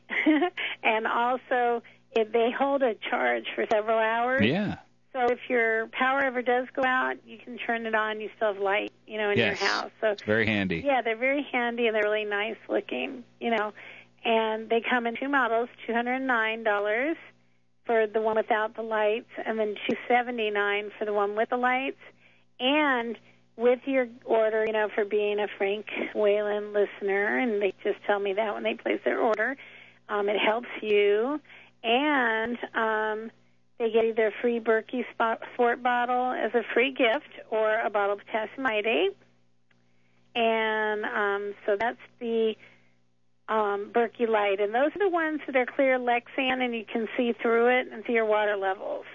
And also, if they hold a charge for several hours. Yeah. So if your power ever does go out, you can turn it on. You still have light, you know, in Yes. your house. So Very handy. yeah, they're very handy and they're really nice looking, you know. And they come in two models, two hundred nine dollars for the one without the lights, and then two hundred seventy-nine dollars for the one with the lights. And with your order, you know, for being a Frank Whalen listener, and they just tell me that when they place their order, um, it helps you. And um, they get either a free Berkey spot, Sport bottle as a free gift or a bottle of potassium iodate. And um, so that's the um, Berkey Light. And those are the ones that are clear Lexan, and you can see through it and see your water levels.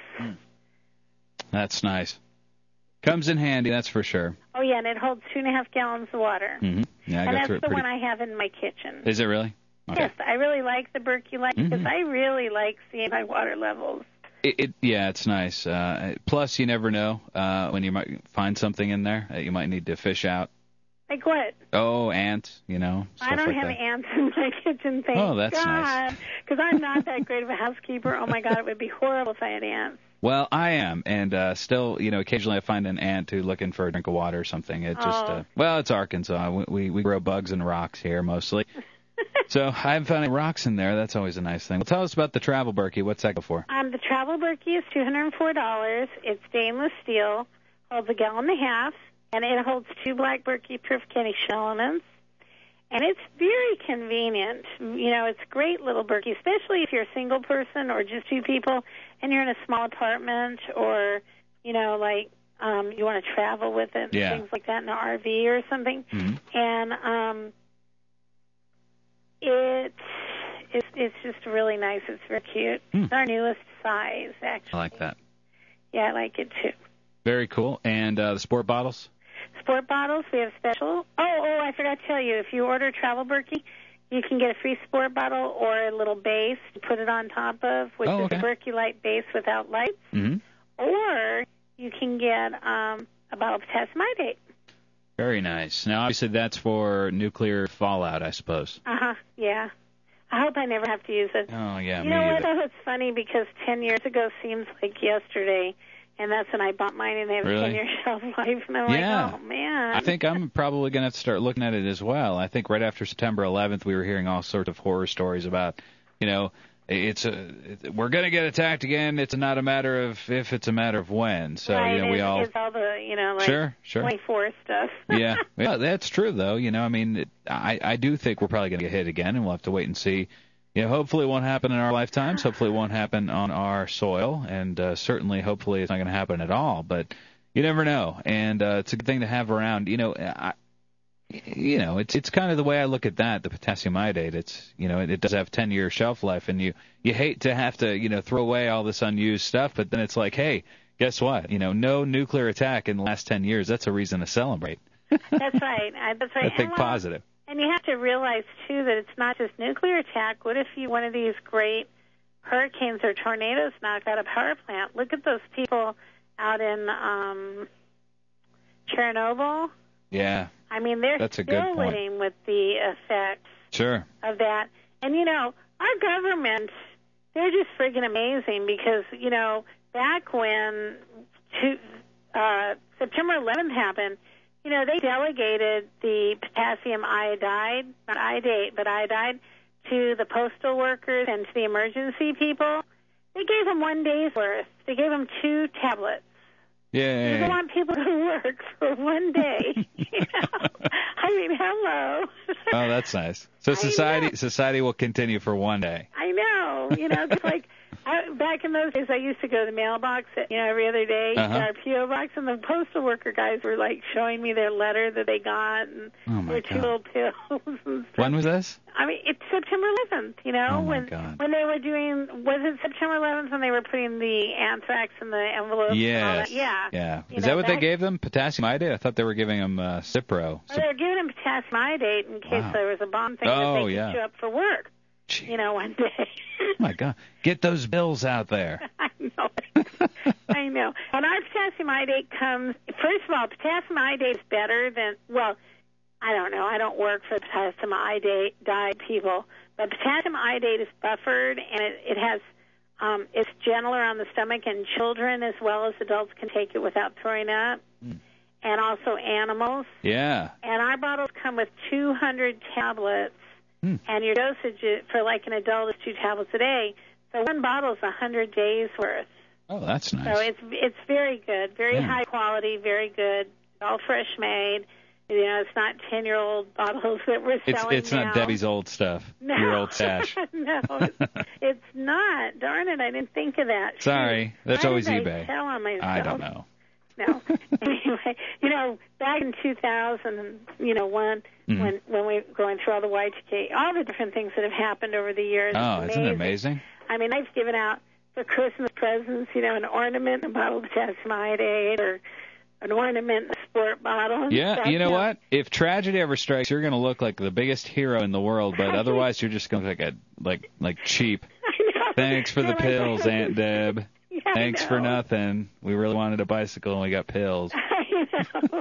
That's nice. Comes in handy, that's for sure. Oh, yeah, and it holds two and a half gallons of water. Mm-hmm. Yeah, I and go that's through it the pretty. one I have in my kitchen. Is it really? Okay. Yes, I really like the Berkey Light because Mhm. I really like seeing my water levels. It, it, yeah, it's nice. Uh, plus, you never know uh, when you might find something in there that you might need to fish out. Like what? Oh, ants, you know, stuff I don't like have that. ants in my kitchen, thank Oh, that's nice. God. Because I'm not that great of a housekeeper. Oh, my God, it would be horrible if I had ants. Well, I am, and uh, still, you know, occasionally I find an ant who looking for a drink of water or something. It just, Oh. uh, well, it's Arkansas. We, we we grow bugs and rocks here mostly. So I haven't found any rocks in there. That's always a nice thing. Well, tell us about the Travel Berkey. What's that go for? Um, the Travel Berkey is two hundred four dollars. It's stainless steel, holds a gallon and a half, and it holds two black Berkey purification elements. And it's very convenient. You know, it's great little Berkey, especially if you're a single person or just two people and you're in a small apartment or, you know, like um, you want to travel with it, Yeah. things like that in an R V or something. Mm-hmm. And um, it, it's, it's just really nice. It's very cute. Hmm. It's our newest size, actually. I like that. Yeah, I like it too. Very cool. And uh, the sport bottles? Sport bottles, we have special. Oh, oh, I forgot to tell you. If you order Travel Berkey, you can get a free sport bottle or a little base to put it on top of, which Oh, is okay. a Berkey Light base without lights. Mm-hmm. Or you can get um, a bottle of potassium iodate. Very nice. Now, obviously, that's for nuclear fallout, I suppose. Uh-huh, yeah. I hope I never have to use it. Oh, yeah, You me know what, either. though? It's funny because ten years ago seems like yesterday, and that's when I bought mine, and they have Really? a ten-year shelf life, and I'm Yeah. like, oh, man. I think I'm probably going to have to start looking at it as well. I think right after September eleventh, we were hearing all sorts of horror stories about, you know, it's a we're going to get attacked again. It's not a matter of if, it's a matter of when. So right, you know, we it's, all it's all the you know like sure, sure. twenty-four stuff. yeah, yeah, that's true though. You know, I mean, it, I I do think we're probably going to get hit again, and we'll have to wait and see. You know, hopefully it won't happen in our lifetimes. Hopefully it won't happen on our soil, and uh, certainly, hopefully, it's not going to happen at all. But you never know, and uh, it's a good thing to have around. You know, I, you know, it's it's kind of the way I look at that. The potassium iodate. It's you know, it, it does have ten year shelf life, and you you hate to have to you know throw away all this unused stuff, but then it's like, hey, guess what? You know, no nuclear attack in the last ten years. That's a reason to celebrate. That's right. I, that's right. I think and, well, positive. And you have to realize, too, that it's not just nuclear attack. What if you one of these great hurricanes or tornadoes knock out a power plant? Look at those people out in um, Chernobyl. Yeah. I mean, they're That's a still good point. living with the effects Sure. of that. And, you know, our government, they're just friggin' amazing because, you know, back when to, uh, September eleventh happened, you know, they delegated the potassium iodide, not iodate, but iodide, to the postal workers and to the emergency people. They gave them one day's worth. They gave them two tablets. Yeah. You don't want people to work for one day. You know? I mean, hello. Oh, that's nice. So society society will continue for one day. I know. You know, it's like I, back in those days, I used to go to the mailbox, you know, every other day Uh-huh. to our P O box, and the postal worker guys were like showing me their letter that they got and Oh, my their two God. little pills. And stuff. When was this? I mean, it's September eleventh. You know, Oh, my when God. when they were doing was it September eleventh when they were putting the anthrax in the envelopes? And all Yes. that? Yeah. Yeah. You Is know, that what they that- gave them? Potassium iodate? I thought they were giving them uh, Cipro. Well, they were giving them potassium iodate in case Wow. there was a bomb thing Oh, that they could yeah. show up for work. You know, one day. Oh, my God. Get those bills out there. I know. I know. When our potassium iodate comes, first of all, potassium iodate is better than, well, I don't know. I don't work for potassium iodate diet people, but potassium iodate is buffered, and it, it has, um, it's gentler on the stomach, and children as well as adults can take it without throwing up, Mm. and also animals. Yeah. And our bottles come with two hundred tablets, Hmm. and your dosage is- for like an adult is two tablets a day. So one bottle is one hundred days worth. Oh, that's nice. So it's it's very good, very Yeah. high quality, very good, all fresh made. You know, it's not ten year old bottles that we're It's selling it's now. not Debbie's old stuff. No. Your old stash. No, it's, it's not. Darn it, I didn't think of that. Sorry. Shoot. That's Why always did eBay. I tell on myself? I don't know. No. Anyway, you know, back in two thousand, you know, one Mhm. when when we were going through all the Y two K, all the different things that have happened over the years. Oh, it's isn't it amazing? I mean, I've given out for Christmas presents, you know, an ornament, a bottle of potassium iodate, or an ornament, a sport bottle. And Yeah, stuff, you know what? If tragedy ever strikes, you're going to look like the biggest hero in the world, but otherwise you're just going to look like a like like cheap. Thanks for the pills, Aunt Deb. Yeah, I Thanks for know. nothing. We really wanted a bicycle and we got pills. I know.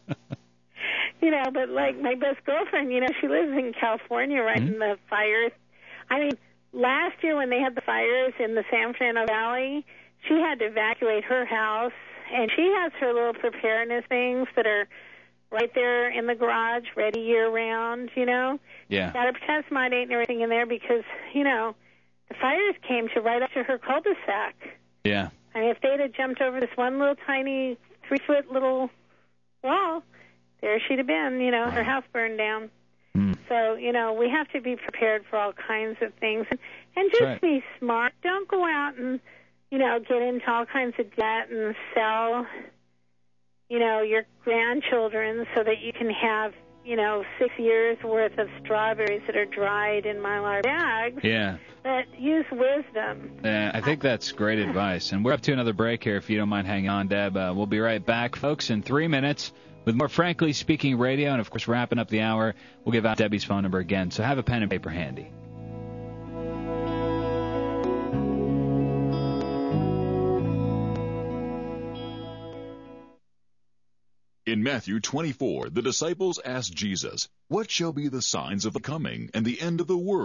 You know, but like my best girlfriend, you know, she lives in California right Mm-hmm. in the fires. I mean, last year when they had the fires in the San Fernando Valley, she had to evacuate her house, and she has her little preparedness things that are right there in the garage, ready year round, you know. Yeah. Got her potassium iodate and everything in there because, you know, the fires came to right up to her cul-de-sac. Yeah. I mean, if they'd have jumped over this one little tiny three-foot little wall, there she'd have been, you know, her house burned down. Mm. So, you know, we have to be prepared for all kinds of things. And, and just right. be smart. Don't go out and, you know, get into all kinds of debt and sell, you know, your grandchildren so that you can have, you know, six years worth of strawberries that are dried in Mylar bags. Yeah. But use wisdom. Uh, I think that's great advice. And we're up to another break here, if you don't mind hanging on, Deb. Uh, we'll be right back, folks, in three minutes with more Frankly Speaking Radio. And, of course, wrapping up the hour, we'll give out Debbie's phone number again. So have a pen and paper handy. In Matthew twenty-four, the disciples asked Jesus, "What shall be the signs of the coming and the end of the world?"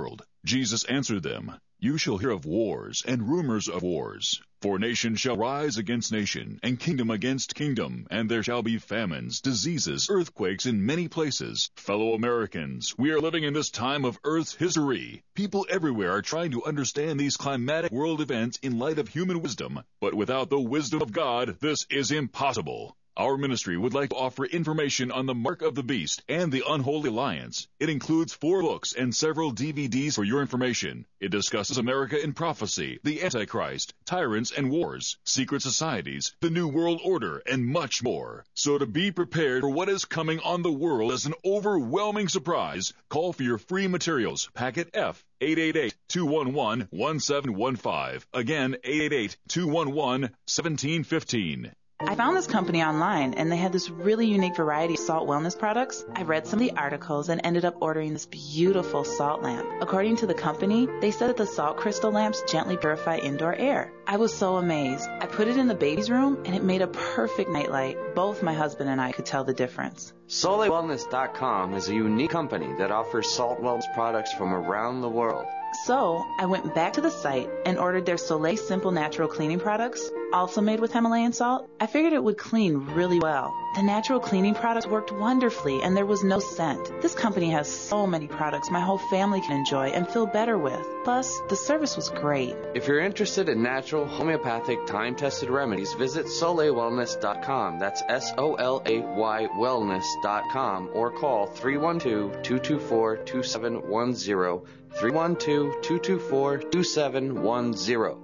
Jesus answered them, You shall hear of wars and rumors of wars. For nation shall rise against nation, and kingdom against kingdom, and there shall be famines, diseases, earthquakes in many places. Fellow Americans, we are living in this time of Earth's history. People everywhere are trying to understand these climatic world events in light of human wisdom, but without the wisdom of God, this is impossible. Our ministry would like to offer information on the Mark of the Beast and the Unholy Alliance. It includes four books and several D V Ds for your information. It discusses America in prophecy, the Antichrist, tyrants and wars, secret societies, the New World Order, and much more. So to be prepared for what is coming on the world as an overwhelming surprise, call for your free materials, packet F, eight eight eight, two one one, one seven one five. Again, eight eight eight, two one one, one seven one five. I found this company online, and they had this really unique variety of salt wellness products. I read some of the articles and ended up ordering this beautiful salt lamp. According to the company, they said that the salt crystal lamps gently purify indoor air. I was so amazed. I put it in the baby's room, and it made a perfect nightlight. Both my husband and I could tell the difference. Soleil Wellness dot com is a unique company that offers salt wellness products from around the world. So I went back to the site and ordered their Soleil Simple Natural Cleaning products, also made with Himalayan salt. I figured it would clean really well. The natural cleaning products worked wonderfully, and there was no scent. This company has so many products my whole family can enjoy and feel better with. Plus, the service was great. If you're interested in natural, homeopathic, time-tested remedies, visit Soleil Wellness dot com. That's S O L A Y Wellness dot com, or call three one two, two two four, two seven one zero. three one two, two two four, two seven one zero.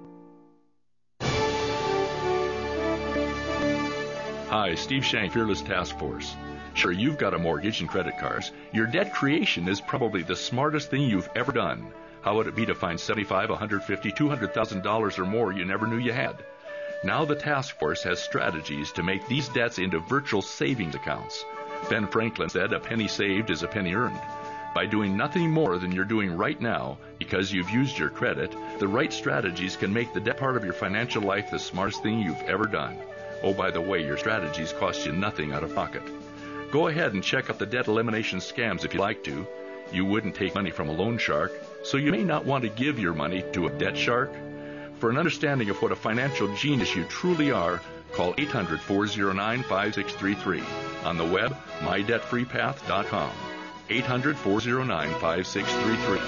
Hi, Steve Shank, Fearless Task Force. Sure, you've got a mortgage and credit cards. Your debt creation is probably the smartest thing you've ever done. How would it be to find seventy-five thousand dollars, one hundred fifty thousand dollars, two hundred thousand dollars or more you never knew you had? Now the task force has strategies to make these debts into virtual savings accounts. Ben Franklin said, a penny saved is a penny earned. By doing nothing more than you're doing right now, because you've used your credit, the right strategies can make the debt part of your financial life the smartest thing you've ever done. Oh, by the way, your strategies cost you nothing out of pocket. Go ahead and check out the debt elimination scams if you'd like to. You wouldn't take money from a loan shark, so you may not want to give your money to a debt shark. For an understanding of what a financial genius you truly are, call eight hundred, four oh nine, five six three three. On the web, my debt free path dot com. eight hundred, four oh nine, five six three three.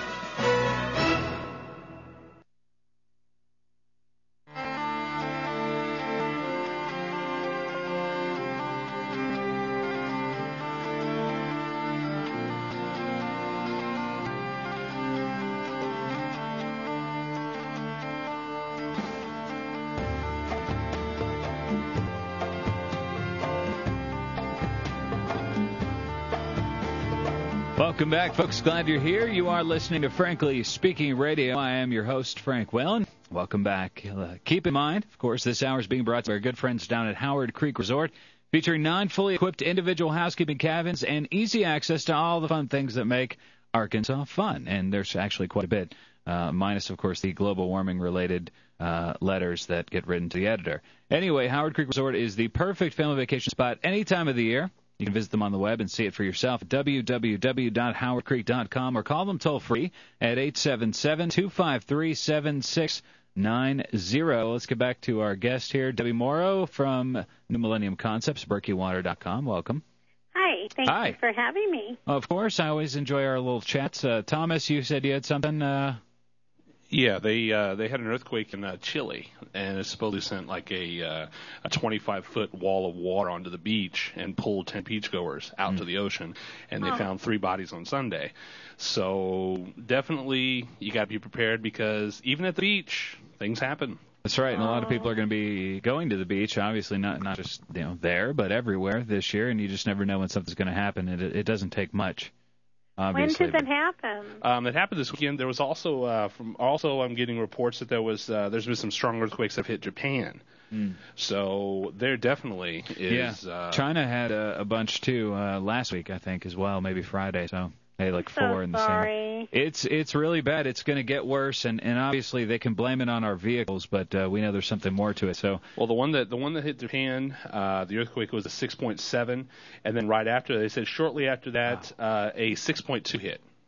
Welcome back, folks. Glad you're here. You are listening to Frankly Speaking Radio. I am your host, Frank Whalen. Welcome back. Uh, keep in mind, of course, this hour is being brought to our good friends down at Howard Creek Resort, featuring non-fully equipped individual housekeeping cabins and easy access to all the fun things that make Arkansas fun. And there's actually quite a bit, uh, minus, of course, the global warming-related uh, letters that get written to the editor. Anyway, Howard Creek Resort is the perfect family vacation spot any time of the year. You can visit them on the web and see it for yourself at w w w dot howard creek dot com or call them toll-free at eight seven seven, two five three, seven six nine zero. Let's get back to our guest here, Debbie Morrow from New Millennium Concepts, berkey water dot com. Welcome. Hi. Thank Hi. you for having me. Of course. I always enjoy our little chats. Uh, Thomas, you said you had something... Uh... Yeah, they uh, they had an earthquake in uh, Chile, and it supposedly sent like a uh, a twenty-five foot wall of water onto the beach and pulled ten beachgoers out mm. to the ocean, and they oh. found three bodies on Sunday. So definitely you got to be prepared, because even at the beach, things happen. That's right, and a lot of people are going to be going to the beach, obviously not not just you know there, but everywhere this year, and you just never know when something's going to happen. It it doesn't take much. Obviously. When did that happen? Um, it happened this weekend. There was also, uh, from also, I'm getting reports that there was, uh, there's been some strong earthquakes that have hit Japan. Mm. So there definitely is. Yeah. Uh, China had a, a bunch too uh, last week, I think, as well, maybe Friday. So hey, like so four in the sorry. same. It's it's really bad. It's going to get worse, and, and obviously they can blame it on our vehicles, but uh, we know there's something more to it. So well, the one that the one that hit Japan, uh, the earthquake was a six point seven, and then right after, they said shortly after that, wow. uh, a six point two hit.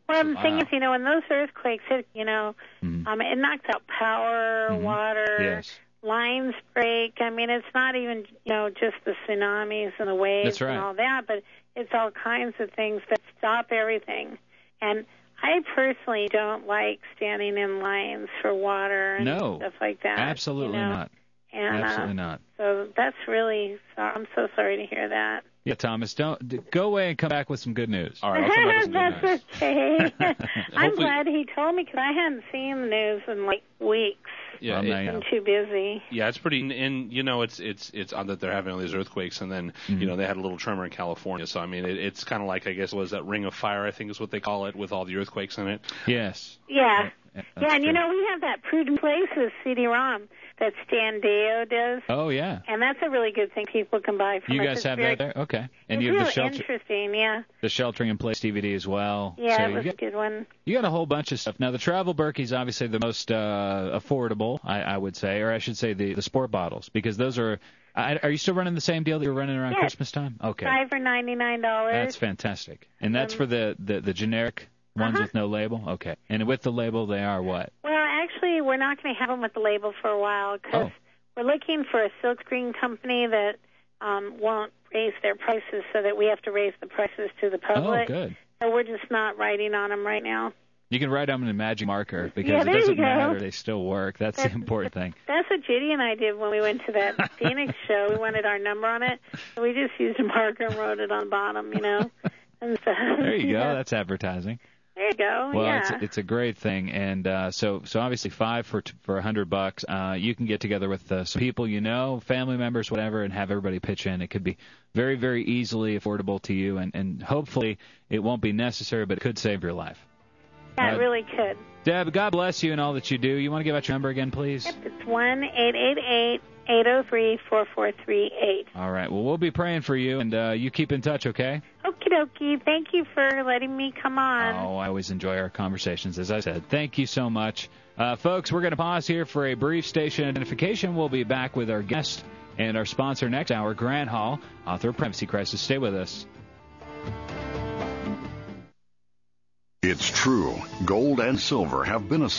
Well, the wow. thing is, you know, when those earthquakes hit, you know, mm-hmm. um, it knocks out power, mm-hmm. water, yes. lines break. I mean, it's not even, you know, just the tsunamis and the waves That's right. and all that, but it's all kinds of things that stop everything. And I personally don't like standing in lines for water and no, stuff like that. Absolutely you know? not. And, absolutely uh, not. So that's really, so I'm so sorry to hear that. Yeah, Thomas, don't d- go away and come back with some good news. All right, I'll come back with some good news. That's okay. I'm Hopefully- glad he told me because I hadn't seen the news in like weeks. Yeah, Well, it- now you I'm know. too busy. Yeah, it's pretty, and, and you know, it's it's it's odd that they're having all these earthquakes, and then Mm-hmm. you know they had a little tremor in California. So I mean, it, it's kind of like I guess was that Ring of Fire, I think is what they call it, with all the earthquakes in it. Yes. Yeah. That's Yeah, and you true. know, we have that Prudent Places C D-ROM that Stan Deo does. Oh, yeah. And that's a really good thing people can buy from You us. guys It's have very, that there? Okay. And it's you have real the shelter, interesting, yeah. the Sheltering in Place D V D as well. Yeah, so it you was got, a good one. you got a whole bunch of stuff. Now, the Travel Berkey's obviously the most uh, affordable, I, I would say, or I should say the, the sport bottles, because those are I, – are you still running the same deal that you were running around Yes. Christmas time? Okay. Five for ninety-nine dollars. That's fantastic. And that's Um, for the, the, the generic ones uh-huh. with no label? Okay. And with the label, they are what? Well, actually, we're not going to have them with the label for a while because Oh. we're looking for a silkscreen company that um, won't raise their prices so that we have to raise the prices to the public. Oh, good. So we're just not writing on them right now. You can write them in a magic marker because Yeah, it there you doesn't go. matter. They still work. That's, That's- the important thing. That's what Judy and I did when we went to that Phoenix show. We wanted our number on it. So we just used a marker and wrote it on the bottom, you know. And so, There you go. yeah. That's advertising. There you go. Well, yeah. it's it's a great thing, and uh, so so obviously five for t- for a hundred bucks. Uh, you can get together with uh, some people you know, family members, whatever, and have everybody pitch in. It could be very very easily affordable to you, and and hopefully it won't be necessary, but it could save your life. yeah, uh, it really could. Deb, God bless you and all that you do. You want to give out your number again, please? Yep, it's one eight eight eight eight zero three four four three eight. All right. Well, we'll be praying for you, and uh, you keep in touch, okay? Okie dokie. Thank you for letting me come on. Oh, I always enjoy our conversations, as I said. Thank you so much. Uh, folks, we're going to pause here for a brief station identification. We'll be back with our guest and our sponsor next hour, Grant Hall, author of Privacy Crisis. Stay with us. It's true. Gold and silver have been a